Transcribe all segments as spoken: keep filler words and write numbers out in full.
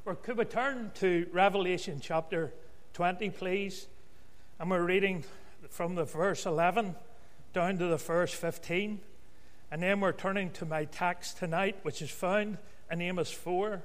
Or could we turn to Revelation chapter twenty, please? And we're reading from the verse eleven down to the verse fifteen. And then we're turning to my text tonight, which is found in Amos four.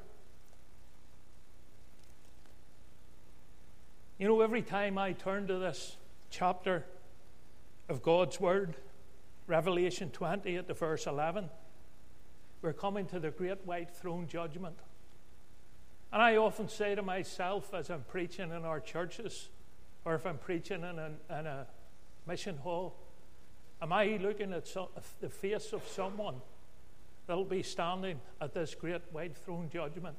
You know, every time I turn to this chapter of God's Word, Revelation twenty at the verse eleven, we're coming to the great white throne judgment. And I often say to myself as I'm preaching in our churches, or if I'm preaching in a, in a mission hall, am I looking at some, the face of someone that will be standing at this great white throne judgment?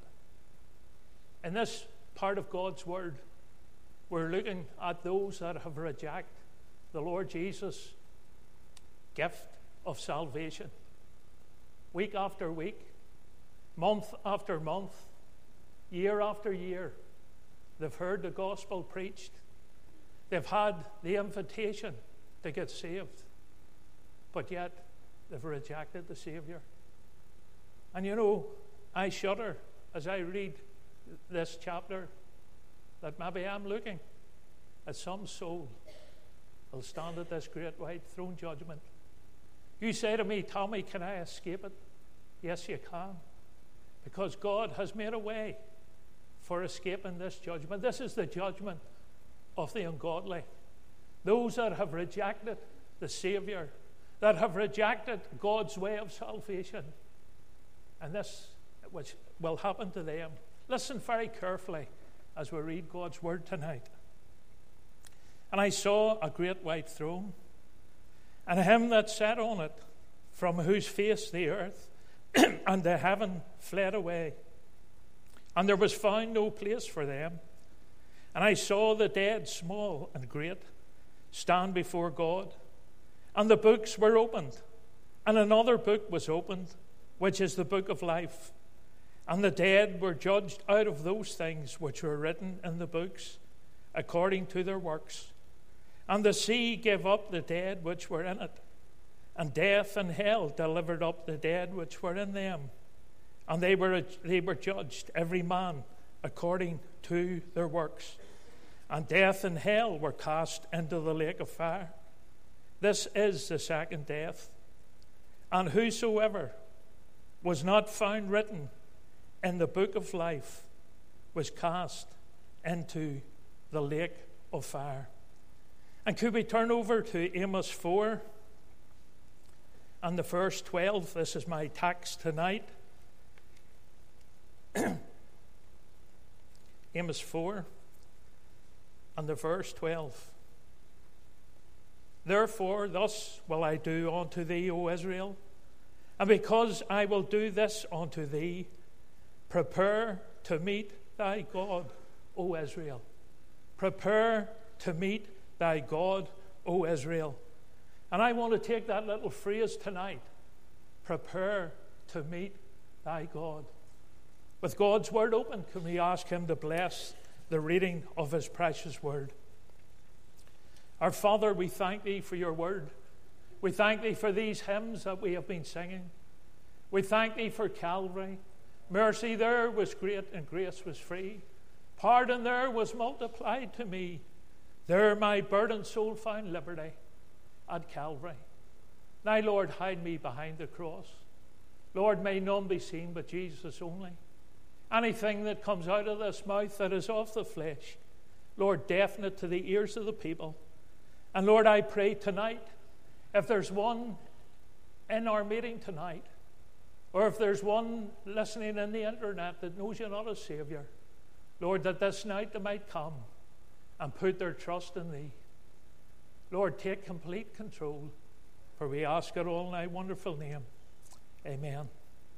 In this part of God's Word, we're looking at those that have rejected the Lord Jesus' gift of salvation. Week after week, month after month, year after year, they've heard the gospel preached. They've had the invitation to get saved. But yet, they've rejected the Savior. And you know, I shudder as I read this chapter that maybe I'm looking at some soul will stand at this great white throne judgment. You say to me, Tommy, can I escape it? Yes, you can. Because God has made a way for escaping this judgment. This is the judgment of the ungodly. Those that have rejected the Savior, that have rejected God's way of salvation. And this which will happen to them. Listen very carefully as we read God's Word tonight. And I saw a great white throne, and him that sat on it, from whose face the earth and the heaven fled away, and there was found no place for them. And I saw the dead, small and great, stand before God, and the books were opened, and another book was opened, which is the book of life. And the dead were judged out of those things which were written in the books, according to their works. And the sea gave up the dead which were in it, and death and hell delivered up the dead which were in them. And they were they were judged, every man according to their works. And death and hell were cast into the lake of fire. This is the second death. And whosoever was not found written in the book of life was cast into the lake of fire. And could we turn over to Amos four and the verse twelve? This is my text tonight. Amos four and the verse twelve. Therefore, thus will I do unto thee, O Israel, and because I will do this unto thee, prepare to meet thy God, O Israel. Prepare to meet thy God, O Israel. And I want to take that little phrase tonight. Prepare to meet thy God. With God's Word open, can we ask Him to bless the reading of His precious Word? Our Father, we thank Thee for Your Word. We thank Thee for these hymns that we have been singing. We thank Thee for Calvary. Mercy there was great and grace was free. Pardon there was multiplied to me. There my burdened soul found liberty at Calvary. Now, Lord, hide me behind the cross. Lord, may none be seen but Jesus only. Anything that comes out of this mouth that is of the flesh, Lord, deafen it to the ears of the people. And Lord, I pray tonight, if there's one in our meeting tonight, or if there's one listening in the internet that knows You're not a Savior, Lord, that this night they might come and put their trust in Thee. Lord, take complete control, for we ask it all in Thy wonderful name. Amen.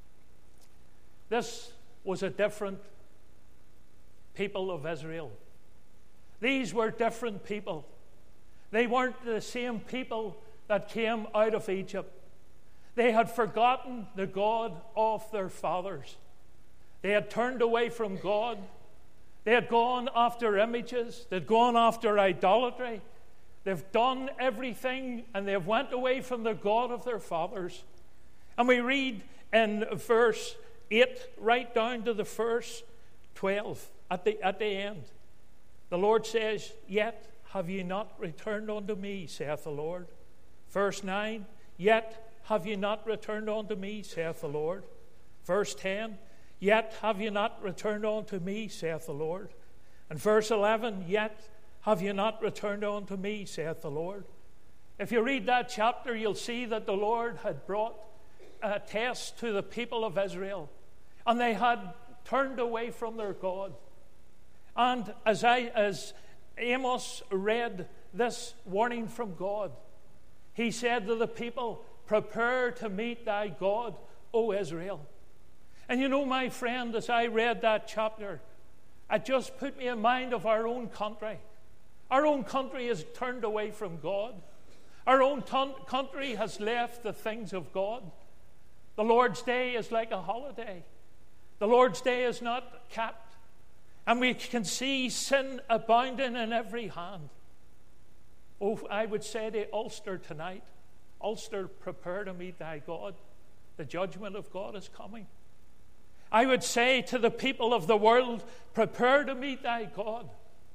This was a different people of Israel. These were different people. They weren't the same people that came out of Egypt. They had forgotten the God of their fathers. They had turned away from God. They had gone after images. They'd gone after idolatry. They've done everything, and they've went away from the God of their fathers. And we read in verse eight, right down to the verse twelve, at the, at the end, the Lord says, "Yet have ye not returned unto me, saith the Lord." Verse nine, "Yet have ye not returned unto me, saith the Lord." Verse ten, "Yet have ye not returned unto me, saith the Lord." And verse eleven, "Yet have ye not returned unto me, saith the Lord." If you read that chapter, you'll see that the Lord had brought a test to the people of Israel, and they had turned away from their God. And as I, as Amos read this warning from God, he said to the people, "Prepare to meet thy God, O Israel." And you know, my friend, as I read that chapter, it just put me in mind of our own country. Our own country has turned away from God. Our own ton- country has left the things of God. The Lord's Day is like a holiday. The Lord's Day is not kept. And we can see sin abounding in every hand. Oh, I would say to Ulster tonight, Ulster, prepare to meet thy God. The judgment of God is coming. I would say to the people of the world, prepare to meet thy God.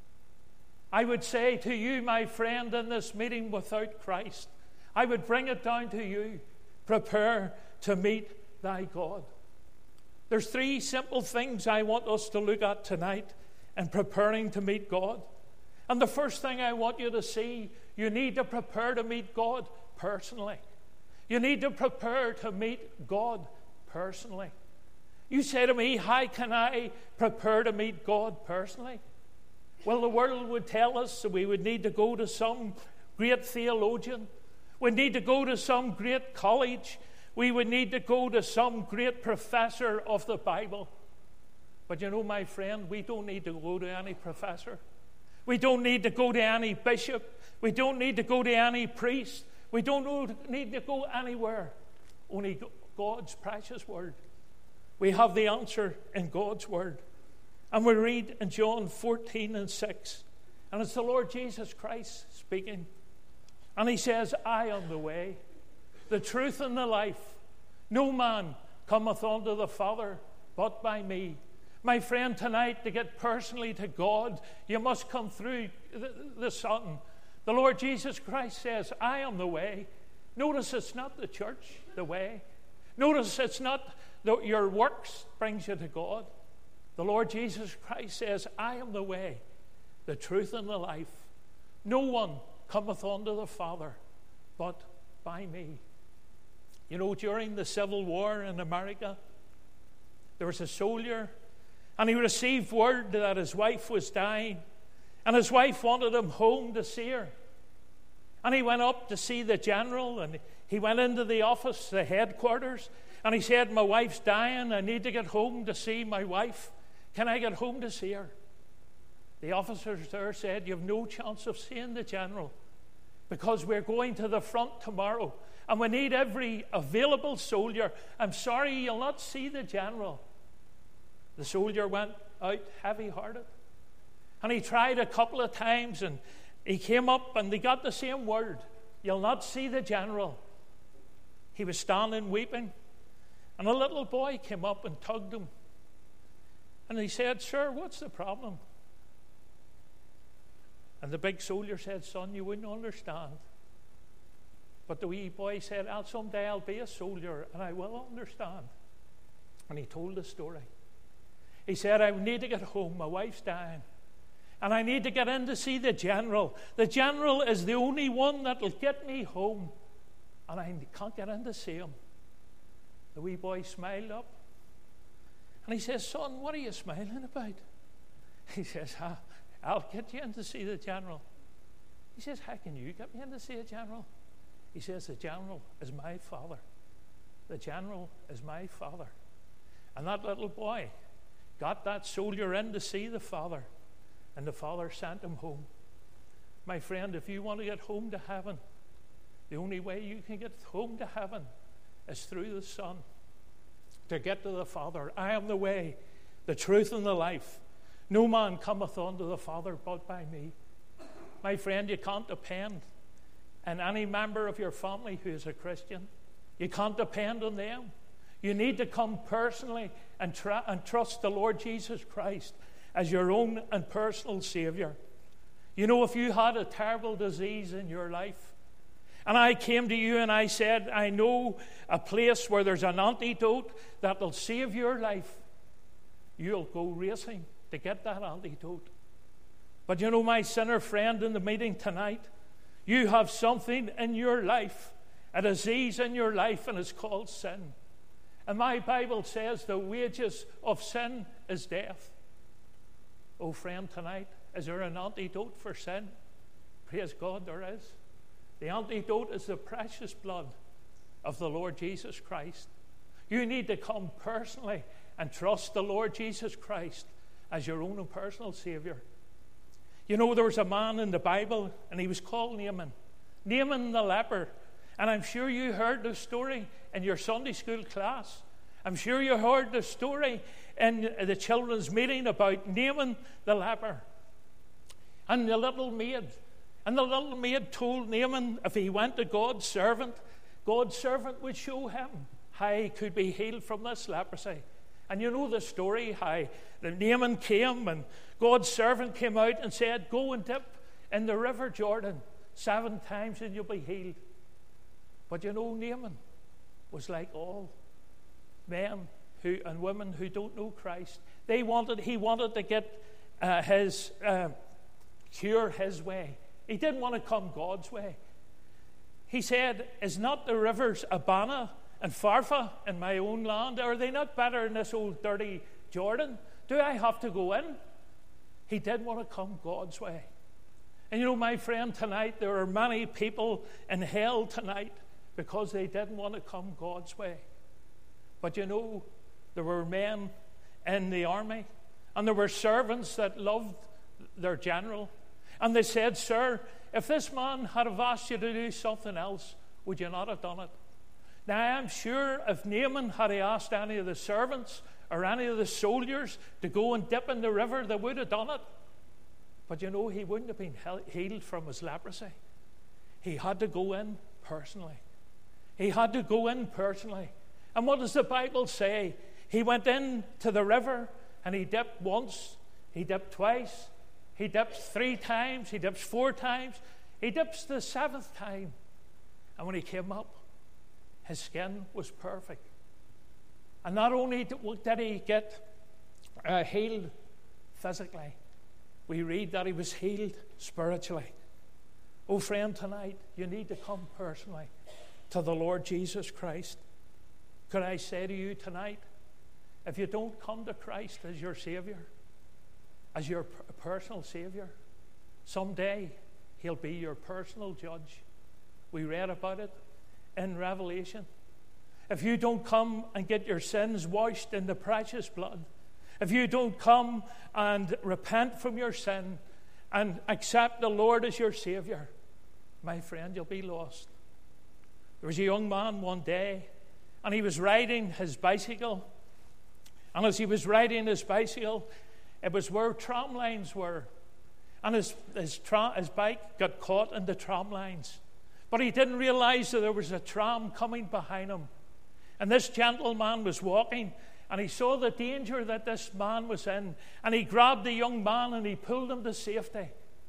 I would say to you, my friend, in this meeting without Christ, I would bring it down to you, prepare to meet thy God. There's three simple things I want us to look at tonight in preparing to meet God. And the first thing I want you to see, you need to prepare to meet God personally. You need to prepare to meet God personally. You say to me, how can I prepare to meet God personally? Well, the world would tell us that we would need to go to some great theologian. We need to go to some great college. We would need to go to some great professor of the Bible. But you know, my friend, we don't need to go to any professor. We don't need to go to any bishop. We don't need to go to any priest. We don't need to go anywhere. Only God's precious word. We have the answer in God's word. And we read in John fourteen and six. And it's the Lord Jesus Christ speaking. And he says, "I am the way, the truth, and the life. No man cometh unto the Father but by me." My friend, tonight, to get personally to God, you must come through the, the Son. The Lord Jesus Christ says, "I am the way." Notice it's not the church, the way. Notice it's not the, your works brings you to God. The Lord Jesus Christ says, "I am the way, the truth, and the life. No one cometh unto the Father but by me." You know, during the Civil War in America, there was a soldier, and he received word that his wife was dying, and his wife wanted him home to see her. And he went up to see the general, and he went into the office, the headquarters, and he said, "My wife's dying. I need to get home to see my wife. Can I get home to see her?" The officers there said, "You have no chance of seeing the general because we're going to the front tomorrow and we need every available soldier. I'm sorry, you'll not see the general." The soldier went out heavy-hearted. And he tried a couple of times, and he came up and they got the same word. "You'll not see the general." He was standing weeping, and a little boy came up and tugged him. And he said, "Sir, what's the problem?" And the big soldier said, "Son, you wouldn't understand." But the wee boy said, "I'll someday I'll be a soldier and I will understand." And he told the story. He said, "I need to get home. My wife's dying. And I need to get in to see the general. The general is the only one that will get me home. And I can't get in to see him." The wee boy smiled up. And he says, "Son, what are you smiling about?" He says, ah, "I'll get you in to see the general." He says, "How can you get me in to see a general?" He says, "The general is my father. The general is my father." And that little boy got that soldier in to see the father, and the father sent him home. My friend, if you want to get home to heaven, the only way you can get home to heaven is through the Son. To get to the Father. "I am the way, the truth, and the life. No man cometh unto the Father but by me." My friend, you can't depend on any member of your family who is a Christian. You can't depend on them. You need to come personally and, tra- and trust the Lord Jesus Christ as your own and personal Savior. You know, if you had a terrible disease in your life, and I came to you and I said, I know a place where there's an antidote that will save your life, you'll go racing to get that antidote. But you know, my sinner friend in the meeting tonight, you have something in your life, a disease in your life, and it's called sin. And my Bible says the wages of sin is death. Oh, friend, tonight, is there an antidote for sin? Praise God, there is. The antidote is the precious blood of the Lord Jesus Christ. You need to come personally and trust the Lord Jesus Christ as your own and personal Savior. You know, there was a man in the Bible, and he was called Naaman. Naaman the leper. And I'm sure you heard the story in your Sunday school class. I'm sure you heard the story in the children's meeting about Naaman the leper. And the little maid. And the little maid told Naaman if he went to God's servant, God's servant would show him how he could be healed from this leprosy. And you know the story, how the Naaman came and God's servant came out and said, go and dip in the river Jordan seven times and you'll be healed. But you know, Naaman was like all men who and women who don't know Christ. They wanted, he wanted to get uh, his uh, cure his way. He didn't want to come God's way. He said, is not the rivers Abana and Pharpar in my own land? Are they not better in this old dirty Jordan? Do I have to go in? He did want to come God's way. And you know, my friend, tonight, there are many people in hell tonight because they didn't want to come God's way. But you know, there were men in the army, and there were servants that loved their general. And they said, sir, if this man had have asked you to do something else, would you not have done it? Now, I'm sure if Naaman had asked any of the servants or any of the soldiers to go and dip in the river, they would have done it. But you know, he wouldn't have been healed from his leprosy. He had to go in personally. He had to go in personally. And what does the Bible say? He went in to the river and he dipped once, he dipped twice, he dips three times, he dips four times, he dips the seventh time. And when he came up, his skin was perfect. And not only did he get uh, healed physically, we read that he was healed spiritually. Oh, friend, tonight, you need to come personally to the Lord Jesus Christ. Could I say to you tonight, if you don't come to Christ as your Savior, as your personal Savior, someday He'll be your personal judge. We read about it in Revelation. If you don't come and get your sins washed in the precious blood, if you don't come and repent from your sin and accept the Lord as your Savior, my friend, you'll be lost. There was a young man one day, and he was riding his bicycle. And as he was riding his bicycle, it was where tram lines were. And his, his, tra- his bike got caught in the tram lines. But he didn't realize that there was a tram coming behind him. And this gentleman was walking, and he saw the danger that this man was in. And he grabbed the young man and he pulled him to safety.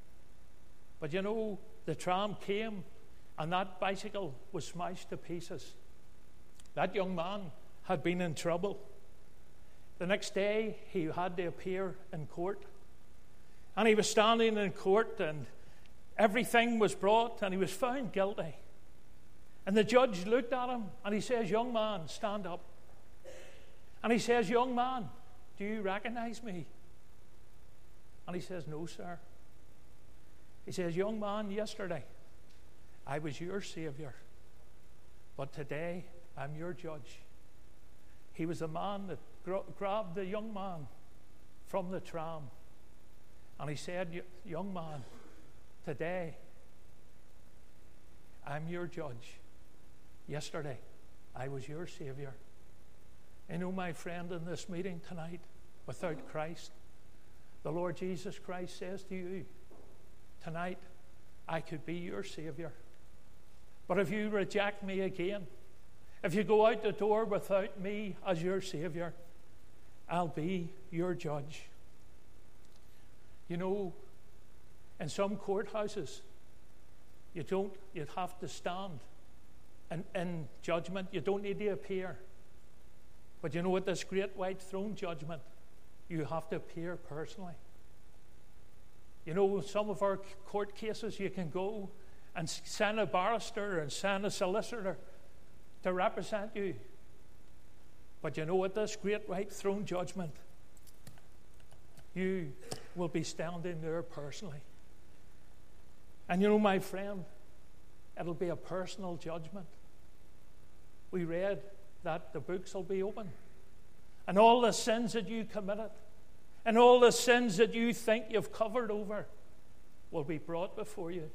But you know, the tram came, and that bicycle was smashed to pieces. That young man had been in trouble. The next day, he had to appear in court. And he was standing in court, and everything was brought, and he was found guilty. And the judge looked at him, and he says, young man, stand up. And he says, young man, do you recognize me? And he says, no, sir. He says, young man, yesterday I was your Savior, but today I'm your judge. He was the man that gra- grabbed the young man from the tram. And he said, young man, today I'm your judge. Yesterday I was your Savior. You know, my friend, in this meeting tonight, without Christ, the Lord Jesus Christ says to you, tonight I could be your Savior. But if you reject me again, if you go out the door without me as your Savior, I'll be your judge. You know, in some courthouses, you don't, you'd have to stand. And in judgment, you don't need to appear. But you know, at this great white throne judgment, you have to appear personally. You know, some of our court cases, you can go and send a barrister and send a solicitor to represent you. But you know, at this great white throne judgment, you will be standing there personally. And you know, my friend, it'll be a personal judgment. We read that the books will be open. And all the sins that you committed, and all the sins that you think you've covered over, will be brought before you.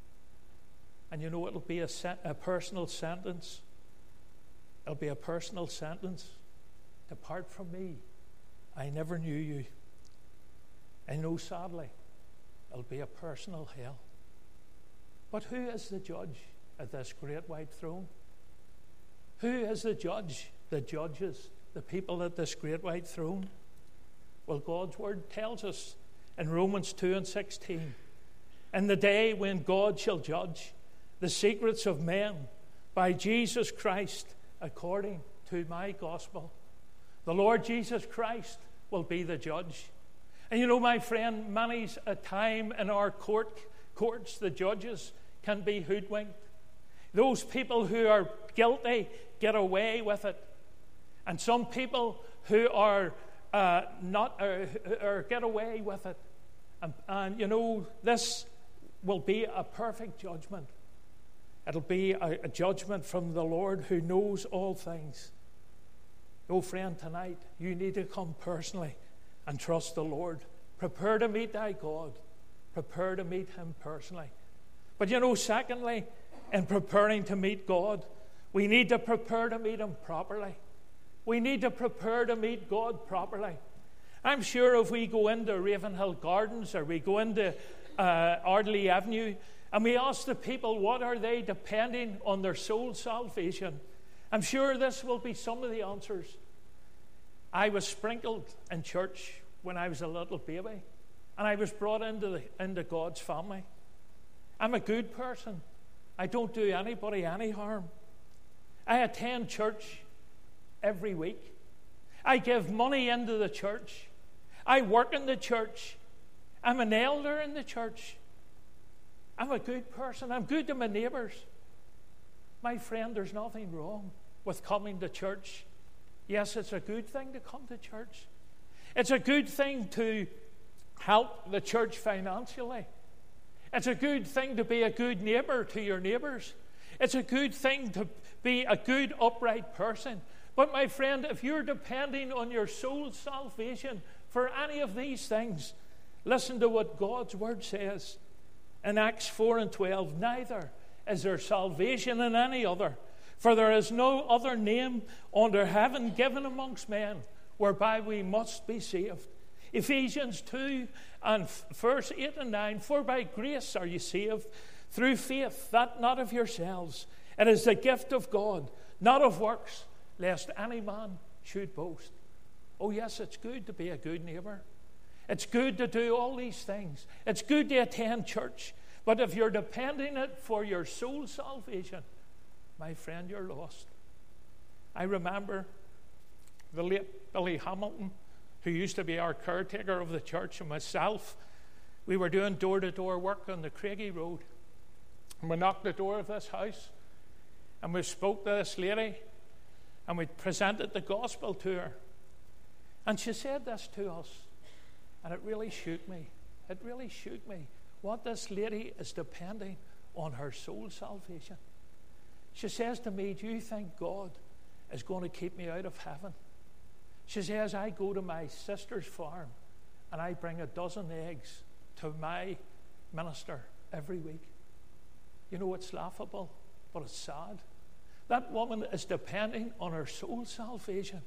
And you know, it'll be a, se- a personal sentence. It'll be a personal sentence. Depart from me. I never knew you. I know, sadly, it'll be a personal hell. But who is the judge at this great white throne? Who is the judge that judges the people at this great white throne? Well, God's word tells us in Romans two and sixteen, in the day when God shall judge the secrets of men by Jesus Christ according to my gospel. The Lord Jesus Christ will be the judge. And you know, my friend, many's a time in our court courts, the judges can be hoodwinked. Those people who are guilty get away with it. And some people who are uh, not, uh, or get away with it. And, and you know, this will be a perfect judgment. It'll be a, a judgment from the Lord who knows all things. Oh, friend, tonight, you need to come personally and trust the Lord. Prepare to meet thy God. Prepare to meet him personally. But you know, secondly, in preparing to meet God, we need to prepare to meet him properly. We need to prepare to meet God properly. I'm sure if we go into Ravenhill Gardens or we go into uh, Ardley Avenue and we ask the people what are they depending on their soul salvation, I'm sure this will be some of the answers. I was sprinkled in church when I was a little baby, and I was brought into the, into God's family. I'm a good person. I don't do anybody any harm. I attend church every week. I give money into the church. I work in the church. I'm an elder in the church. I'm a good person. I'm good to my neighbours. My friend, there's nothing wrong with coming to church. Yes, it's a good thing to come to church. It's a good thing to help the church financially. It's a good thing to be a good neighbour to your neighbours. It's a good thing to be a good, upright person. But my friend, if you're depending on your soul's salvation for any of these things, listen to what God's word says in Acts four and twelve. Neither is there salvation in any other, for there is no other name under heaven given amongst men whereby we must be saved. Ephesians two and verse eight and nine, for by grace are you saved through faith, that not of yourselves. It is the gift of God, not of works, lest any man should boast. Oh yes, it's good to be a good neighbour. It's good to do all these things. It's good to attend church. But if you're depending it for your soul salvation, my friend, you're lost. I remember the late Billy Hamilton, who used to be our caretaker of the church, and myself. We were doing door-to-door work on the Craigie Road. And we knocked the door of this house, and we spoke to this lady, and we presented the gospel to her. And she said this to us, and it really shook me. It really shook me what this lady is depending on her soul salvation. She says to me, do you think God is going to keep me out of heaven? She says, I go to my sister's farm and I bring a dozen eggs to my minister every week. You know, it's laughable, but it's sad. That woman is depending on her soul salvation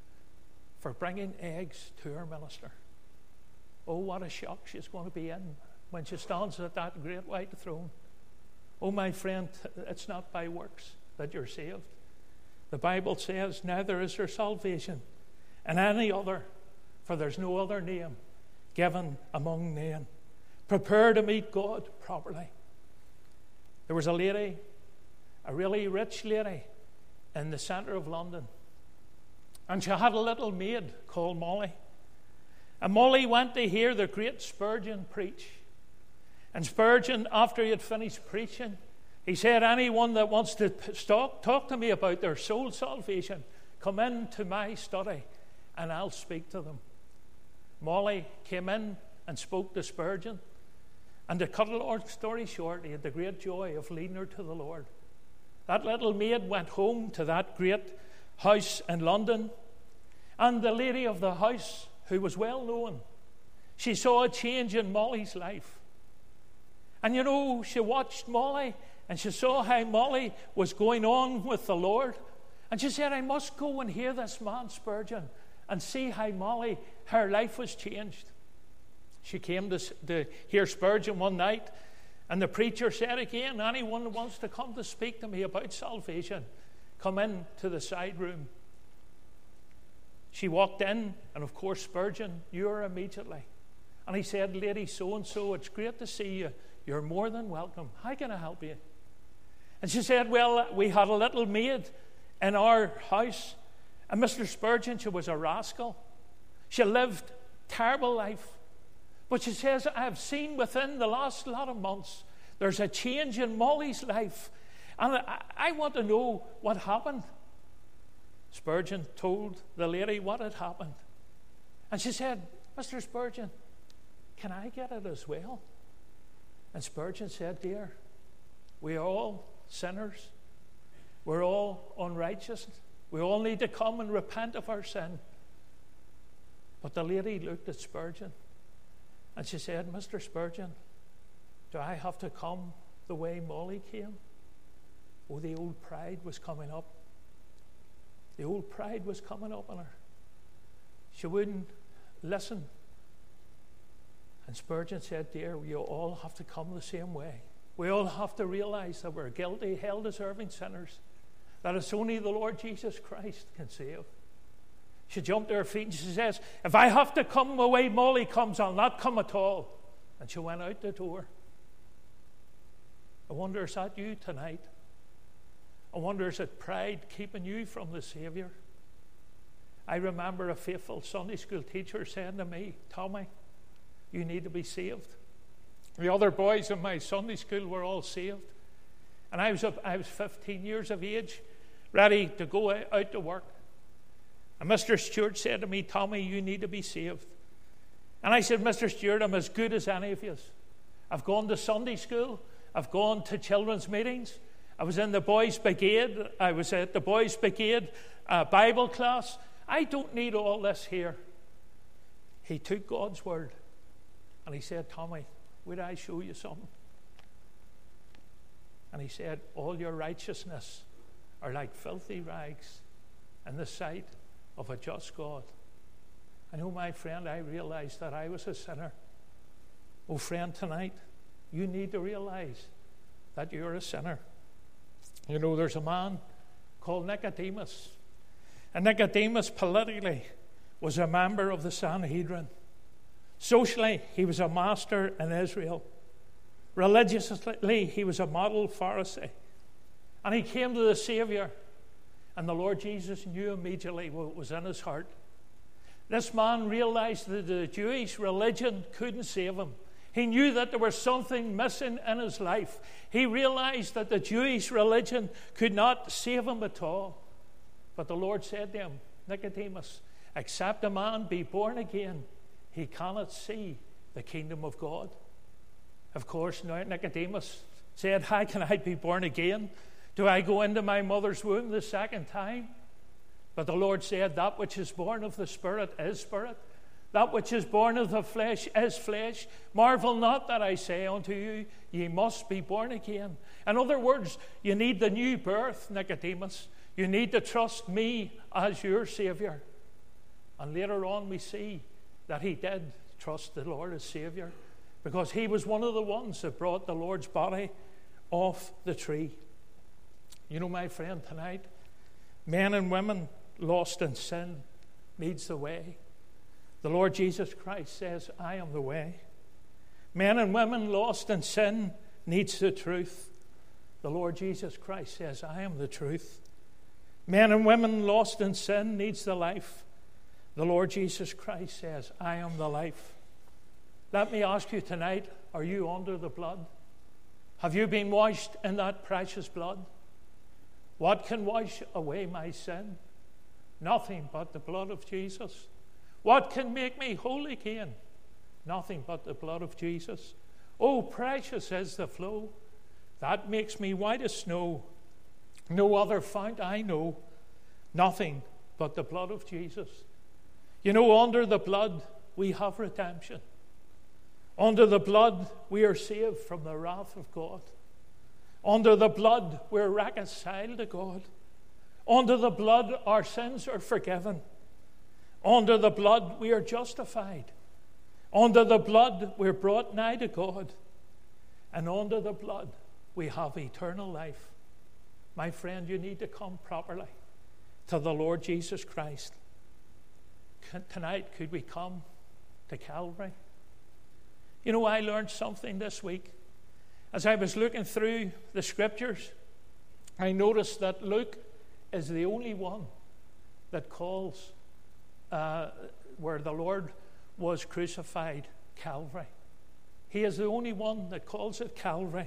for bringing eggs to her minister. Oh, what a shock she's going to be in when she stands at that great white throne. Oh, my friend, it's not by works that you're saved. The Bible says, neither is there salvation and any other, for there's no other name given among men. Prepare to meet God properly. There was a lady, a really rich lady, in the centre of London. And she had a little maid called Molly. And Molly went to hear the great Spurgeon preach. And Spurgeon, after he had finished preaching, he said, anyone that wants to talk, talk to me about their soul salvation, come into my study and I'll speak to them. Molly came in and spoke to Spurgeon. And to cut a long story short, he had the great joy of leading her to the Lord. That little maid went home to that great house in London. And the lady of the house, who was well known, she saw a change in Molly's life. And you know, she watched Molly and she saw how Molly was going on with the Lord. And she said, I must go and hear this man Spurgeon and see how Molly, her life was changed. She came to, to hear Spurgeon one night, and the preacher said again, anyone who wants to come to speak to me about salvation, come in to the side room. She walked in, and of course Spurgeon knew her immediately. And he said, lady so-and-so, it's great to see you. You're more than welcome. How can I help you? And she said, well, we had a little maid in our house, and Mister Spurgeon, she was a rascal. She lived a terrible life. But she says, I've seen within the last lot of months, there's a change in Molly's life. And I, I want to know what happened. Spurgeon told the lady what had happened. And she said, Mister Spurgeon, can I get it as well? And Spurgeon said, dear, we are all sinners. We're all unrighteous. We all need to come and repent of our sin. But the lady looked at Spurgeon and she said, Mister Spurgeon, do I have to come the way Molly came? Oh, the old pride was coming up. The old pride was coming up on her. She wouldn't listen. And Spurgeon said, dear, we all have to come the same way. We all have to realize that we're guilty, hell-deserving sinners, that it's only the Lord Jesus Christ can save. She jumped to her feet and she says, if I have to come the way Molly comes, I'll not come at all. And she went out the door. I wonder, is that you tonight? I wonder, is it pride keeping you from the Savior? I remember a faithful Sunday school teacher saying to me, Tommy, you need to be saved. The other boys in my Sunday school were all saved. And I was, up, I was fifteen years of age, ready to go out to work. And Mister Stewart said to me, Tommy, you need to be saved. And I said, Mister Stewart, I'm as good as any of you. I've gone to Sunday school. I've gone to children's meetings. I was in the boys' brigade. I was at the boys' brigade uh, Bible class. I don't need all this here. He took God's word and he said, Tommy, would I show you something? And he said, all your righteousness are like filthy rags in the sight of a just God. I know, my friend, I realized that I was a sinner. Oh, friend, tonight, you need to realize that you're a sinner. You know, there's a man called Nicodemus. And Nicodemus, politically, was a member of the Sanhedrin. Socially, he was a master in Israel. Religiously, he was a model Pharisee. And he came to the Savior, and the Lord Jesus knew immediately what was in his heart. This man realized that the Jewish religion couldn't save him. He knew that there was something missing in his life. He realized that the Jewish religion could not save him at all. But the Lord said to him, Nicodemus, except a man be born again, he cannot see the kingdom of God. Of course, now Nicodemus said, how can I be born again? Do I go into my mother's womb the second time? But the Lord said, that which is born of the Spirit is spirit. That which is born of the flesh is flesh. Marvel not that I say unto you, ye must be born again. In other words, you need the new birth, Nicodemus. You need to trust me as your Savior. And later on we see that he did trust the Lord as Savior, because he was one of the ones that brought the Lord's body off the tree. You know, my friend, tonight, men and women lost in sin needs the way. The Lord Jesus Christ says, I am the way. Men and women lost in sin needs the truth. The Lord Jesus Christ says, I am the truth. Men and women lost in sin needs the life. The Lord Jesus Christ says, I am the life. Let me ask you tonight, are you under the blood? Have you been washed in that precious blood? What can wash away my sin? Nothing but the blood of Jesus. What can make me whole again? Nothing but the blood of Jesus. Oh, precious is the flow that makes me white as snow. No other fount I know. Nothing but the blood of Jesus. You know, under the blood we have redemption. Under the blood we are saved from the wrath of God. Under the blood we're reconciled to God. Under the blood our sins are forgiven. Under the blood we are justified. Under the blood we're brought nigh to God. And under the blood we have eternal life. My friend, you need to come properly to the Lord Jesus Christ. Tonight, could we come to Calvary? You know, I learned something this week. As I was looking through the scriptures, I noticed that Luke is the only one that calls uh, where the Lord was crucified Calvary. He is the only one that calls it Calvary.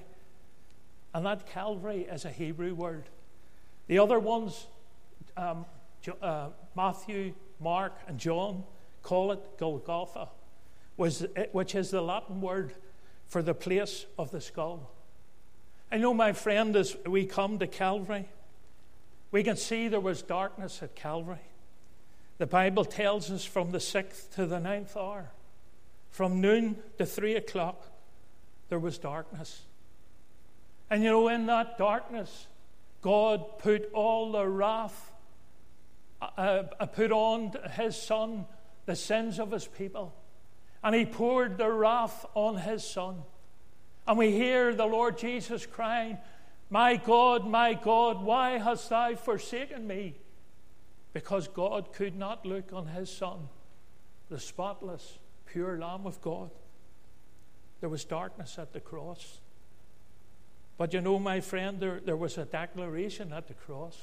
And that Calvary is a Hebrew word. The other ones, um, uh, Matthew, Mark, and John, call it Golgotha, which is the Latin word for the place of the skull. I know, my friend, as we come to Calvary, we can see there was darkness at Calvary. The Bible tells us from the sixth to the ninth hour, from noon to three o'clock, there was darkness. And you know, in that darkness, God put all the wrath, uh, put on his Son the sins of his people. And he poured the wrath on his Son. And we hear the Lord Jesus crying, my God, my God, why hast thou forsaken me? Because God could not look on his Son, the spotless, pure Lamb of God. There was darkness at the cross. But you know, my friend, there, there was a declaration at the cross.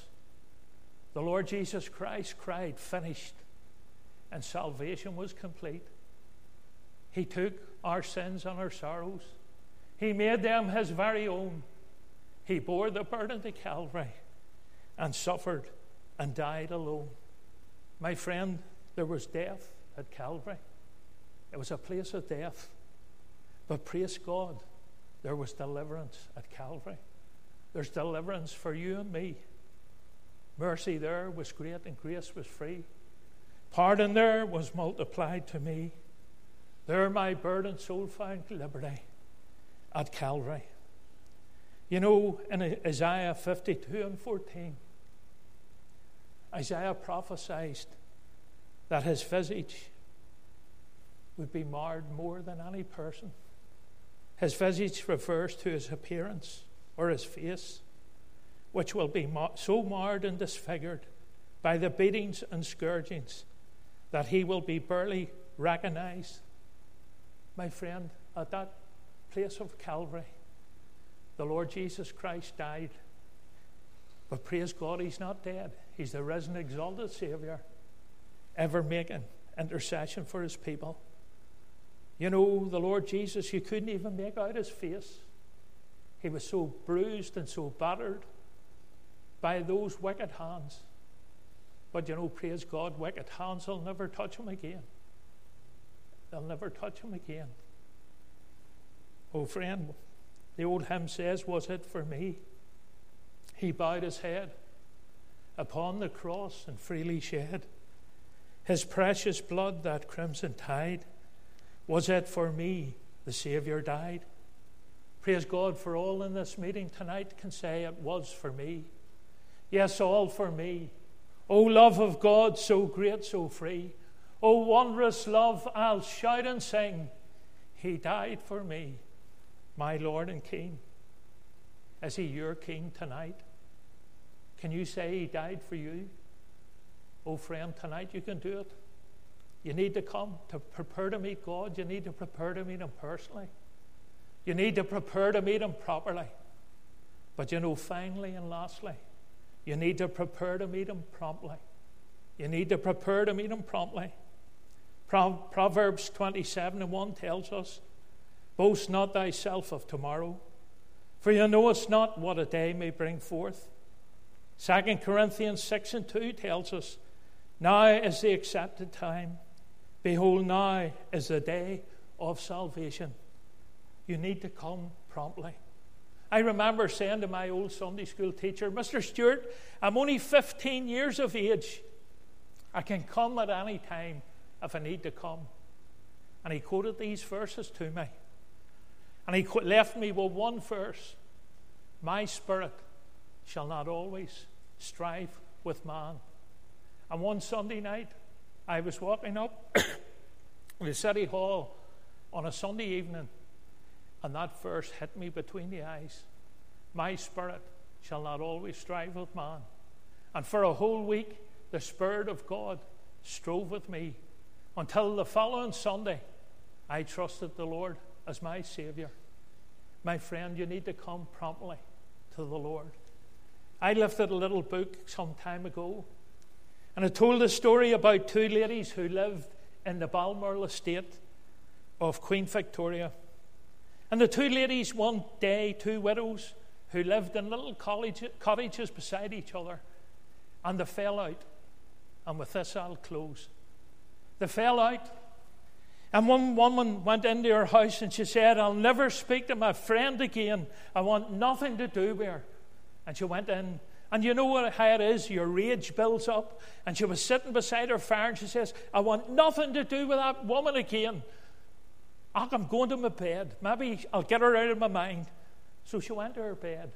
The Lord Jesus Christ cried, finished, and salvation was complete. He took our sins and our sorrows. He made them his very own. He bore the burden to Calvary and suffered and died alone. My friend, there was death at Calvary. It was a place of death. But praise God, there was deliverance at Calvary. There's deliverance for you and me. Mercy there was great and grace was free. Pardon there was multiplied to me. There my burdened soul found liberty at Calvary. You know, in Isaiah fifty-two and fourteen, Isaiah prophesied that his visage would be marred more than any person. His visage refers to his appearance or his face, which will be mar- so marred and disfigured by the beatings and scourgings that he will be barely recognized. My friend, at that place of Calvary, the Lord Jesus Christ died. But praise God, he's not dead. He's the risen, exalted Savior, ever making intercession for his people. You know, the Lord Jesus, you couldn't even make out his face. He was so bruised and so battered by those wicked hands. But you know, praise God, wicked hands will never touch him again. They'll never touch him again. Oh, friend, the old hymn says, was it for me? He bowed his head upon the cross and freely shed his precious blood, that crimson tide. Was it for me the Savior died? Praise God, for all in this meeting tonight can say it was for me. Yes, all for me. O love of God, so great, so free. O wondrous love, I'll shout and sing. He died for me, my Lord and King. Is he your King tonight? Can you say he died for you? Oh, friend, tonight you can do it. You need to come to prepare to meet God. You need to prepare to meet Him personally. You need to prepare to meet Him properly. But you know, finally and lastly, you need to prepare to meet Him promptly. You need to prepare to meet Him promptly. Pro- Proverbs twenty-seven and one tells us, boast not thyself of tomorrow, for you knowest not what a day may bring forth. Second Corinthians six and two tells us, now is the accepted time. Behold, now is the day of salvation. You need to come promptly. I remember saying to my old Sunday school teacher, Mister Stewart, I'm only fifteen years of age. I can come at any time if I need to come. And he quoted these verses to me. And he left me with one verse. My spirit shall not always strive with man. And one Sunday night, I was walking up the City Hall on a Sunday evening, and that verse hit me between the eyes. My spirit shall not always strive with man. And for a whole week, the Spirit of God strove with me until the following Sunday, I trusted the Lord as my Savior. My friend, you need to come promptly to the Lord. I lifted a little book some time ago, and it told a story about two ladies who lived in the Balmoral estate of Queen Victoria. And the two ladies, one day, two widows, who lived in little college, cottages beside each other, and they fell out. And with this, I'll close. They fell out. And one woman went into her house and she said, I'll never speak to my friend again. I want nothing to do with her. And she went in. And you know what, how it is? Your rage builds up. And she was sitting beside her fire and she says, I want nothing to do with that woman again. I'm going to my bed. Maybe I'll get her out of my mind. So she went to her bed.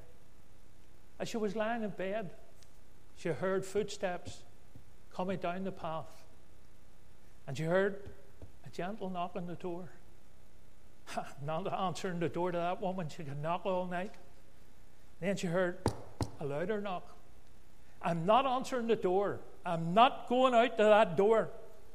As she was lying in bed, she heard footsteps coming down the path. And she heard a gentle knock on the door. Not answering the door to that woman. She could knock all night. Then she heard a louder knock. I'm not answering the door. I'm not going out to that door.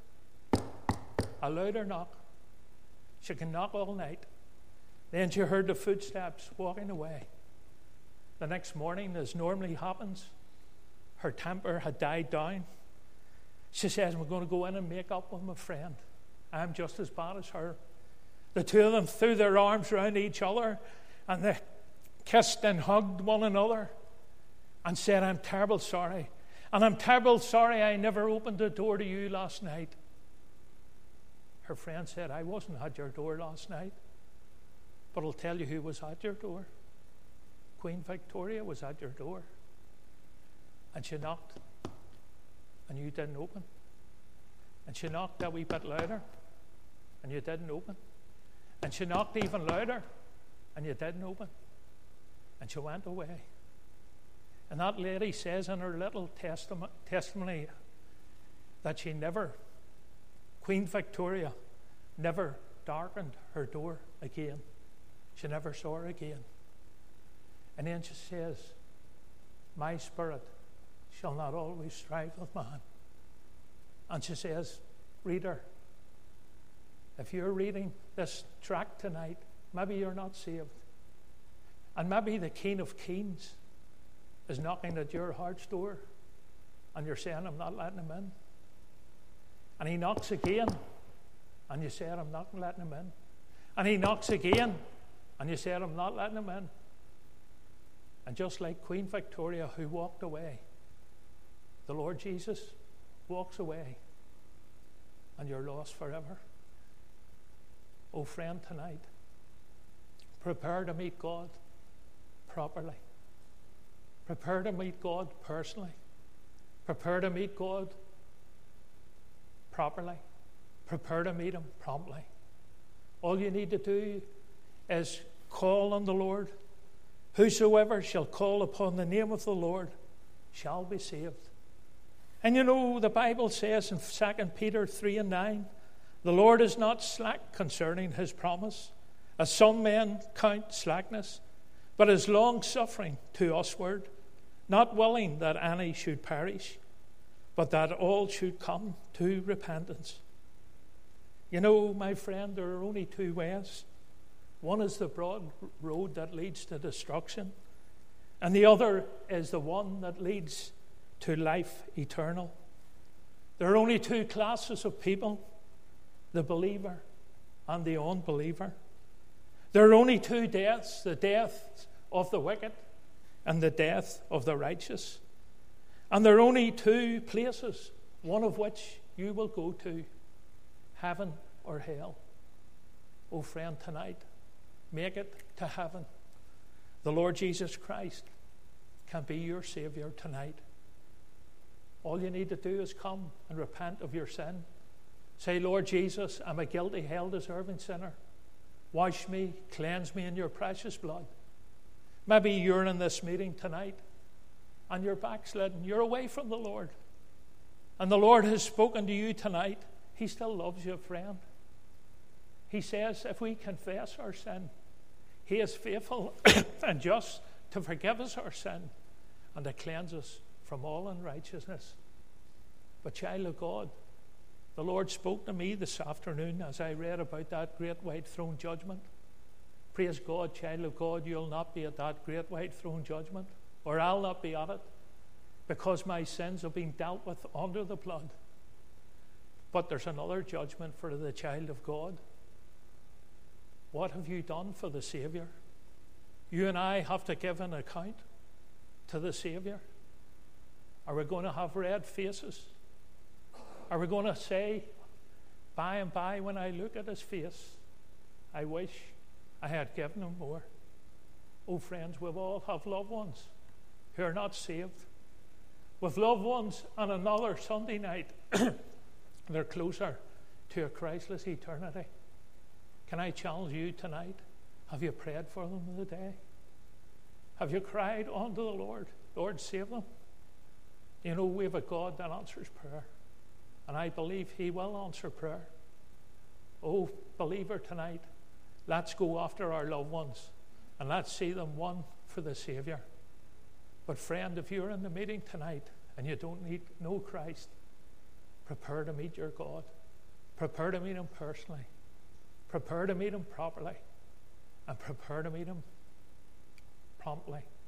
A louder knock. She can knock all night. Then she heard the footsteps walking away. The next morning, as normally happens, her temper had died down. She says, we're going to go in and make up with my friend. I'm just as bad as her. The two of them threw their arms around each other and they kissed and hugged one another and said, I'm terrible sorry. And I'm terrible sorry I never opened the door to you last night. Her friend said, I wasn't at your door last night, but I'll tell you who was at your door. Queen Victoria was at your door. And she knocked, and you didn't open. And she knocked a wee bit louder, and you didn't open. And she knocked even louder, and you didn't open. And she went away. And that lady says in her little testament, testimony that she never, Queen Victoria, never darkened her door again. She never saw her again. And then she says, my spirit shall not always strive with man. And she says, reader, if you're reading this tract tonight, maybe you're not saved. And maybe the King of Kings is knocking at your heart's door and you're saying, I'm not letting him in. And he knocks again and you said, I'm not letting him in. And he knocks again and you said, I'm not letting him in. And just like Queen Victoria who walked away, the Lord Jesus walks away and you're lost forever. Oh friend, tonight, prepare to meet God properly. Prepare to meet God personally. Prepare to meet God properly. Prepare to meet him promptly. All you need to do is call on the Lord. Whosoever shall call upon the name of the Lord shall be saved. And you know, the Bible says in Second Peter three and nine, the Lord is not slack concerning his promise, as some men count slackness, but is long-suffering to usward, not willing that any should perish, but that all should come to repentance. You know, my friend, there are only two ways. One is the broad road that leads to destruction, and the other is the one that leads to life eternal. There are only two classes of people, the believer and the unbeliever. There are only two deaths, the death of the wicked and the death of the righteous. And there are only two places, one of which you will go to, heaven or hell. Oh friend, tonight, make it to heaven. The Lord Jesus Christ can be your Savior tonight. All you need to do is come and repent of your sin. Say, Lord Jesus, I'm a guilty, hell-deserving sinner. Wash me, cleanse me in your precious blood. Maybe you're in this meeting tonight and you're backslidden. You're away from the Lord. And the Lord has spoken to you tonight. He still loves you, friend. He says if we confess our sin, He is faithful and just to forgive us our sin and to cleanse us from all unrighteousness. But child of God, the Lord spoke to me this afternoon as I read about that great white throne judgment. Praise God, child of God, you'll not be at that great white throne judgment, or I'll not be at it, because my sins have been dealt with under the blood. But there's another judgment for the child of God. What have you done for the Savior? You and I have to give an account to the Savior. Are we going to have red faces? Are we going to say, by and by when I look at His face, I wish I had given Him more? Oh friends, we all have loved ones who are not saved. With loved ones on another Sunday night, they're closer to a Christless eternity. Can I challenge you tonight? Have you prayed for them today? Have you cried unto the Lord, Lord, save them? You know, we have a God that answers prayer, and I believe He will answer prayer. Oh, believer, tonight, let's go after our loved ones, and let's see them won for the Savior. But friend, if you're in the meeting tonight and you don't need, know Christ, prepare to meet your God. Prepare to meet Him personally. Prepare to meet Him properly. And prepare to meet Him promptly.